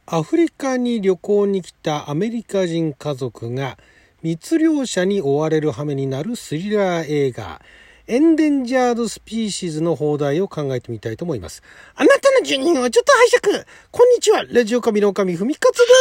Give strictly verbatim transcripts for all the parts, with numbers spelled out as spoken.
アフリカに旅行に来たアメリカ人家族が密猟者に追われる羽目になるスリラー映画エンデンジャードスピーシーズの放題を考えてみたいと思います。あなたの住人をちょっと拝借。こんにちは、ラジオ神の神ふみかつです。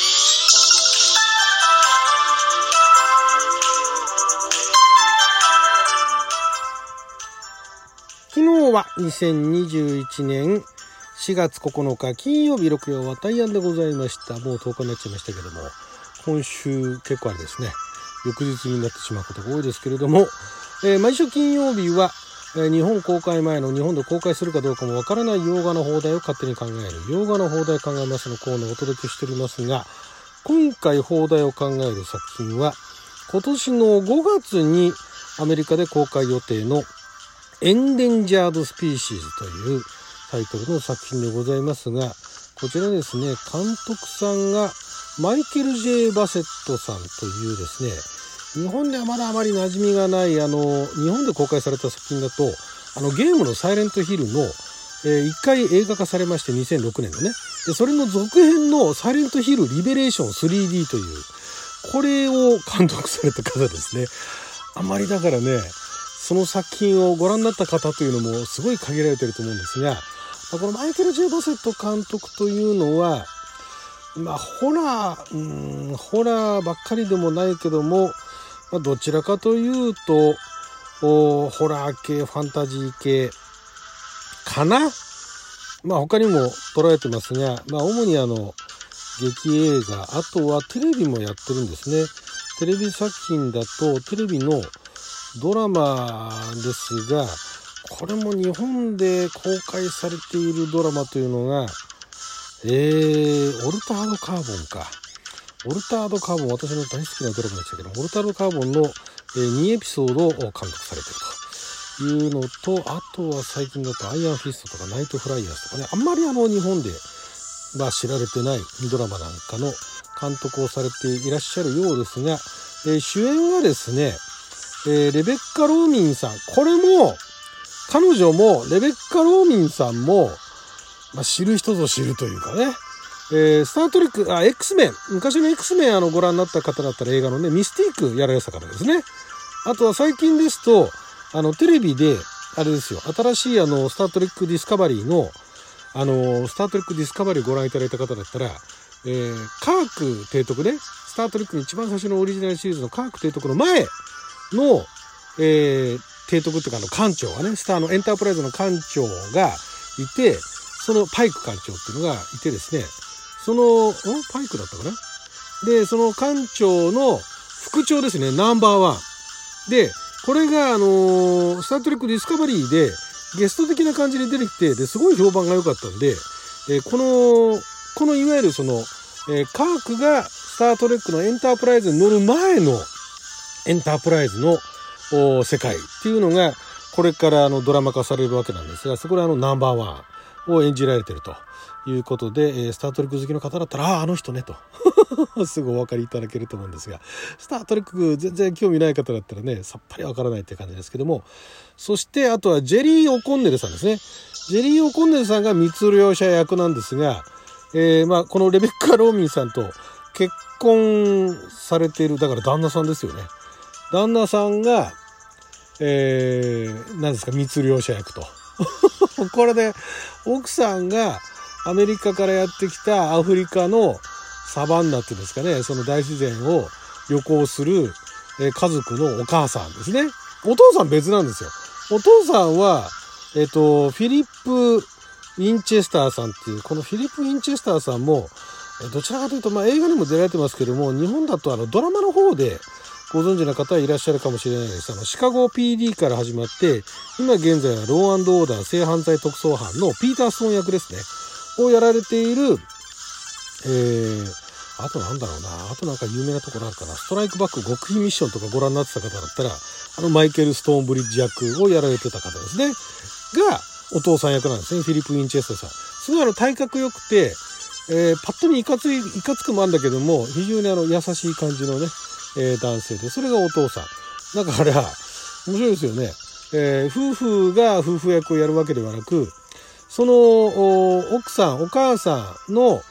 昨日はにせんにじゅういちねんしがつここのか金曜日、六曜は大安でございました。もうとおかになっちゃいましたけども、今週結構あれですね、翌日になってしまうことが多いですけれども、えー、毎週金曜日は、えー、日本公開前の日本で公開するかどうかもわからない洋画の放題を勝手に考える洋画の放題考えますのコーナーをお届けしておりますが、今回放題を考える作品は今年のごがつにアメリカで公開予定のエンデンジャードスピーシーズというタイトルの作品でございますが、こちらですね、監督さんがマイケル・ジェイ・バセットさんというですね、日本ではまだあまり馴染みがないあの日本で公開された作品だと、あのゲームのサイレントヒルの、えー、いっかい映画化されましてにせんろくねんのね、でそれの続編のサイレントヒルリベレーション スリーディー というこれを監督された方ですね。あまりだからね、その作品をご覧になった方というのもすごい限られていると思うんですが、このマイケル・ジェイ・バセット監督というのは、まあホラー、うーん、ホラーばっかりでもないけども、まあ、どちらかというとホラー系、ファンタジー系かな。まあ他にも捉えてますが、まあ主にあの劇映画、あとはテレビもやってるんですね。テレビ作品だとテレビのドラマですが、これも日本で公開されているドラマというのが、えー、オルタードカーボンか。オルタードカーボン、私の大好きなドラマでしたけど、オルタードカーボンのにエピソードを監督されているというのと、あとは最近だとアイアンフィストとかナイトフライヤーズとかね、あんまりあの日本で、まあ、知られてないドラマなんかの監督をされていらっしゃるようですが、えー、主演がですね、えー、レベッカ・ローミンさん、これも彼女もレベッカ・ローミンさんも、まあ、知る人ぞ知るというかね、えー、スタートレック、あ、X メン、昔の X メンあのご覧になった方だったら映画のね、ミスティークやられてた方ですね。あとは最近ですと、あのテレビで、あれですよ、新しいあのスタートレックディスカバリーの、あの、スタートレックディスカバリーをご覧いただいた方だったら、えー、カーク提督ね、スタートレックの一番最初のオリジナルシリーズのカーク提督の前の、えー、提督っていうかあの艦長がね、スターのエンタープライズの艦長がいて、そのパイク艦長っていうのがいてですね、その、パイクだったかな？で、その艦長の副長ですね、ナンバーワン。で、これが、あのー、スタートレックディスカバリーでゲスト的な感じで出てきて、で、すごい評判が良かったんで、えー、この、このいわゆるその、えー、カークがスタートレックのエンタープライズに乗る前のエンタープライズの世界っていうのが、これからあのドラマ化されるわけなんですが、そこであのナンバーワンを演じられているということで、スタートレック好きの方だったら、ああ、あの人ねとすぐお分かりいただけると思うんですが、スタートレック全然興味ない方だったらね、さっぱりわからないって感じですけども、そしてあとはジェリー・オコンネルさんですね。ジェリー・オコンネルさんが密猟者役なんですが、えー、まあこのレベッカ・ローミンさんと結婚されている、だから旦那さんですよね。旦那さんが、えー、何ですか、密猟者役とこれで奥さんがアメリカからやってきたアフリカのサバンナっていうんですかね、その大自然を旅行する、えー、家族のお母さんですね。お父さん別なんですよ。お父さんはえっとフィリップ・ウィンチェスターさんっていう、このフィリップ・ウィンチェスターさんもどちらかというと、まあ映画にも出られてますけども、日本だとあのドラマの方でご存知の方はいらっしゃるかもしれないです。あのシカゴ ピーディー から始まって、今現在はローン&オーダー性犯罪特捜班のピーター・ストーン役ですねをやられている、えー、あとなんだろうな、あとなんか有名なところあるかな、ストライクバック極秘ミッションとかご覧になってた方だったら、あのマイケル・ストーンブリッジ役をやられてた方ですねがお父さん役なんですね。フィリップ・ウィンチェスターさん、すごいあの体格良くて、えー、パッと見いかついいかつくもあるんだけども、非常にあの優しい感じのね、えー、男性で、それがお父さんだから面白いですよね。えー、夫婦が夫婦役をやるわけではなく、その奥さんお母さんの、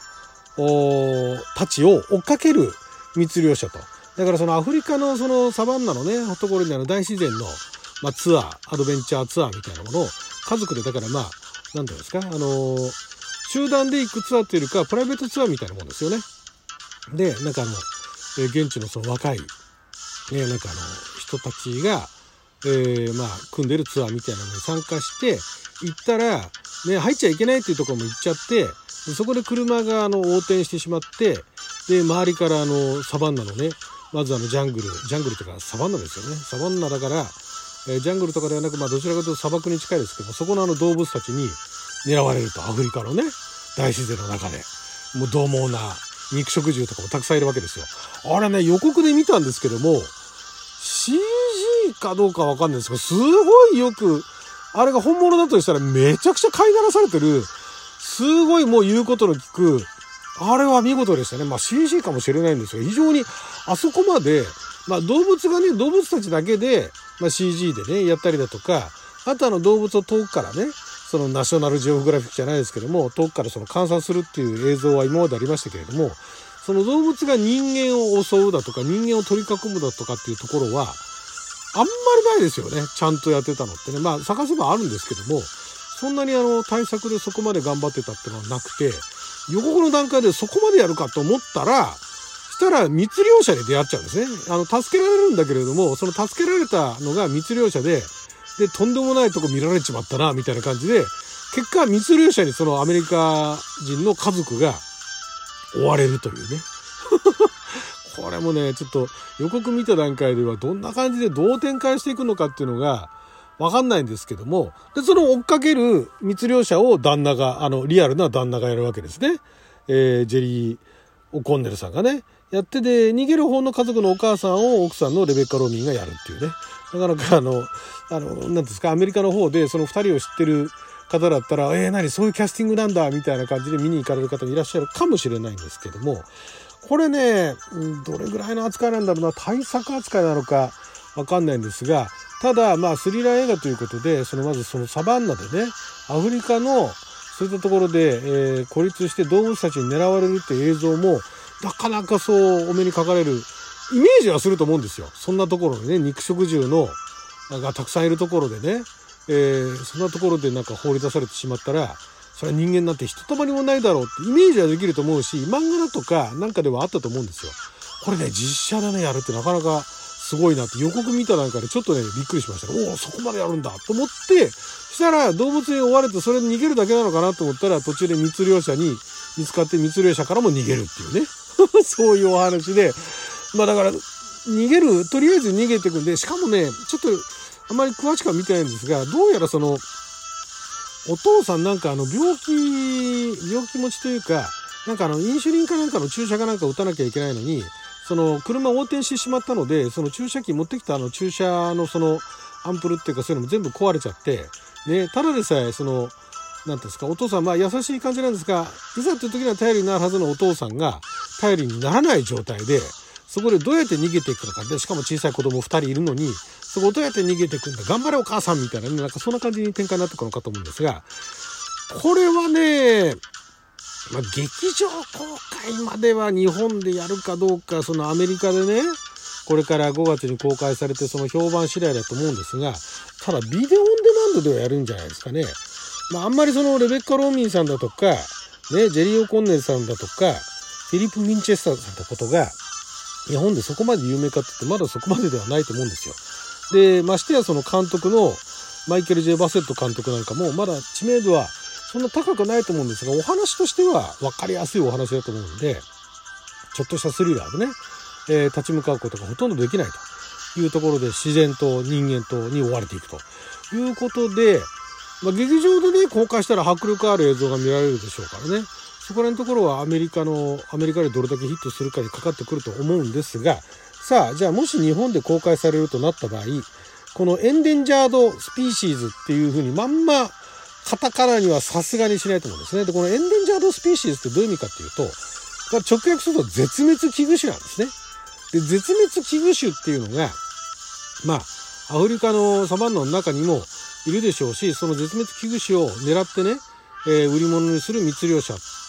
たちを追っかける密猟者と。だからそのアフリカのそのサバンナのねところにあの大自然の、まあ、ツアーアドベンチャーツアーみたいなものを家族でだからまあ何ていうんですか、あのー、集団で行くツアーというよりかプライベートツアーみたいなもんですよね。でなんかあの、えー、現地のその若い、ね、なんかあの人たちが、えー、まあ組んでるツアーみたいなのに参加して行ったら、ね、入っちゃいけないっていうところも行っちゃって、そこで車があの横転してしまって、で周りからあのサバンナのね、まずあのジャングルジャングルとかサバンナですよね。サバンナだから、えー、ジャングルとかではなく、まあどちらかというと砂漠に近いですけど、そこのあの動物たちに狙われると。アフリカのね大自然の中でもう獰猛な肉食獣とかもたくさんいるわけですよ。あれね予告で見たんですけども シージー かどうかわかんないですけど、すごいよくあれが本物だとしたらめちゃくちゃ飼いならされてる、すごいもう言うことの聞く、あれは見事でしたね。まあ シージー かもしれないんですよ。非常にあそこまで、まあ動物がね、動物たちだけで、まあ シージー でね、やったりだとか、あとあの動物を遠くからね、そのナショナルジオグラフィックじゃないですけども、遠くからその観察するっていう映像は今までありましたけれども、その動物が人間を襲うだとか、人間を取り囲むだとかっていうところは、あんまりないですよね。ちゃんとやってたのってね。まあ探せばあるんですけども、そんなにあの対策でそこまで頑張ってたっていうのはなくて、予告の段階でそこまでやるかと思ったら、したら密猟者に出会っちゃうんですね。あの、助けられるんだけれども、その助けられたのが密猟者で、で、とんでもないとこ見られちまったな、みたいな感じで、結果密猟者にそのアメリカ人の家族が追われるというね。これもね、ちょっと予告見た段階ではどんな感じでどう展開していくのかっていうのがわかんないんですけども、で、その追っかける密猟者を旦那が、あの、リアルな旦那がやるわけですね。えー、ジェリー・オコンネルさんがね、やってで、逃げる方の家族のお母さんを奥さんのレベッカ・ロミンがやるっていうね。なかなかあの、あの、なんですか、アメリカの方でその二人を知ってる方だったら、えー、何、そういうキャスティングなんだ、みたいな感じで見に行かれる方もいらっしゃるかもしれないんですけども、これね、どれぐらいの扱いなんだろうな、対策扱いなのかわかんないんですが、ただ、まあ、スリラー映画ということで、そのまずそのサバンナでね、アフリカのそういったところで、えー、孤立して動物たちに狙われるっていう映像も、なかなかそうお目にかかれるイメージはすると思うんですよ。そんなところでね、肉食獣のがたくさんいるところでね、えー、そんなところでなんか放り出されてしまったら、それは人間なんてひとたまりもないだろうってイメージはできると思うし、漫画だとかなんかではあったと思うんですよ。これね、実写でね、やるってなかなかすごいなって予告見た段階でちょっとね、びっくりしましたね。おお、そこまでやるんだと思って、したら動物に追われてそれで逃げるだけなのかなと思ったら、途中で密猟者に見つかって密猟者からも逃げるっていうね。そういうお話で、まあだから逃げる、とりあえず逃げていくんで、しかもね、ちょっとあまり詳しくは見てないんですが、どうやらそのお父さんなんかあの病気病気持ちというか、なんかあのインシュリンかなんかの注射かなんか打たなきゃいけないのに、その車を横転してしまったので、その注射器持ってきたあの注射のそのアンプルっていうかそういうのも全部壊れちゃって、ね、ただでさえそのなんていうんですか、お父さんまあ優しい感じなんですが、いざという時には頼りになるはずのお父さんが頼りにならない状態で、そこでどうやって逃げていくのかで、しかも小さい子供ふたりいるのに、そこをどうやって逃げていくんだ、頑張れお母さんみたいなね、なんかそんな感じに展開になっていくのかと思うんですが、これはね、まあ、劇場公開までは日本でやるかどうか、そのアメリカでね、これからごがつに公開されてその評判次第だと思うんですが、ただビデオオンデマンドではやるんじゃないですかね。まあ、あんまりそのレベッカ・ローミンさんだとか、ね、ジェリー・オコンネルさんだとか、フィリップ・ウィンチェスターさんのことが、日本でそこまで有名かって言って、まだそこまでではないと思うんですよ。で、ましてやその監督のマイケル・ジェイ・バセット監督なんかも、まだ知名度はそんな高くないと思うんですが、お話としては分かりやすいお話だと思うんで、ちょっとしたスリラーでね、えー、立ち向かうことがほとんどできないというところで、自然と人間とに追われていくということで、まあ、劇場でね、公開したら迫力ある映像が見られるでしょうからね。そこら辺のところはアメリカの、アメリカでどれだけヒットするかにかかってくると思うんですが、さあ、じゃあもし日本で公開されるとなった場合、このエンデンジャードスピーシーズっていう風にまんまカタカナにはさすがにしないと思うんですね。で、このエンデンジャードスピーシーズってどういう意味かっていうと、直訳すると絶滅危惧種なんですね。で、絶滅危惧種っていうのが、まあ、アフリカのサバンナの中にもいるでしょうし、その絶滅危惧種を狙ってね、えー、売り物にする密猟者っ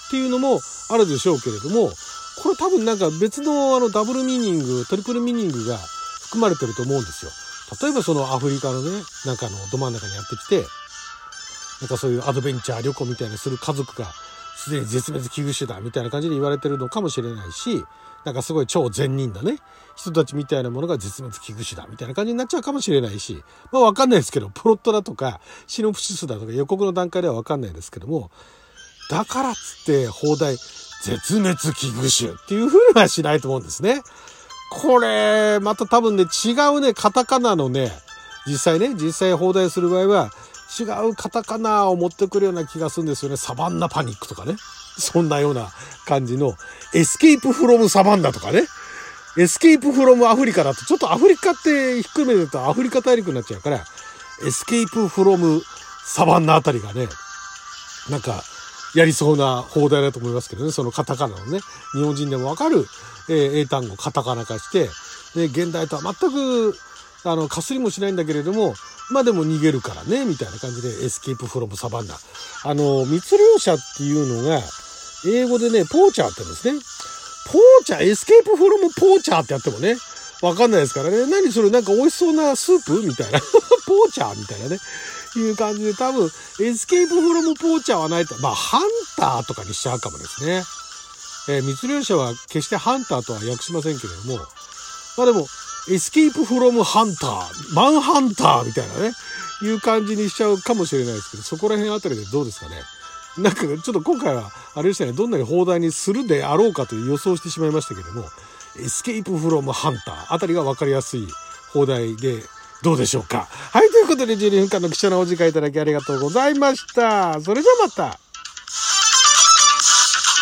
っていうのもあるでしょうけれども、これ多分なんか別のあのダブルミーニング、トリプルミーニングが含まれてると思うんですよ。例えばそのアフリカのね、なんかのど真ん中にやってきて、なんかそういうアドベンチャー旅行みたいなする家族がすでに絶滅危惧種だみたいな感じで言われてるのかもしれないし、なんかすごい超善人だね人たちみたいなものが絶滅危惧種だみたいな感じになっちゃうかもしれないし、まあわかんないですけど、プロットだとかシノプシスだとか予告の段階ではわかんないですけども、だからっつって放題絶滅危惧種っていう風にはしないと思うんですね。これまた多分ね、違うねカタカナのね、実際ね実際放題する場合は違うカタカナを持ってくるような気がするんですよね。サバンナパニックとかね、そんなような感じのエスケープフロムサバンナとかね、エスケープフロムアフリカだとちょっとアフリカってひっくるめるとアフリカ大陸になっちゃうから、エスケープフロムサバンナあたりがね、なんかやりそうな放題だと思いますけどね。そのカタカナのね、日本人でもわかる、えー、英単語をカタカナ化して、で現代とは全くあのかすりもしないんだけれども、まあでも逃げるからねみたいな感じでエスケープフロムサバンナ、あの密猟者っていうのが英語でねポーチャーって言うんですね。ポーチャー、エスケープフロムポーチャーってやってもねわかんないですからね。何それ、なんか美味しそうなスープみたいなポーチャーみたいなねいう感じで、多分エスケープフロムポーチャーはないと、まあハンターとかにしちゃうかもですね。えー、密猟者は決してハンターとは訳しませんけれども、まあでもエスケープフロムハンター、マンハンターみたいなねいう感じにしちゃうかもしれないですけど、そこら辺あたりでどうですかね。なんかちょっと今回はあれでしたね、どんなに放題にするであろうかという予想してしまいましたけども、エスケープフロムハンターあたりが分かりやすい放題でどうでしょうか。はい、ということでじゅうにふんかんの貴重なお時間いただきありがとうございました。それじゃあまた。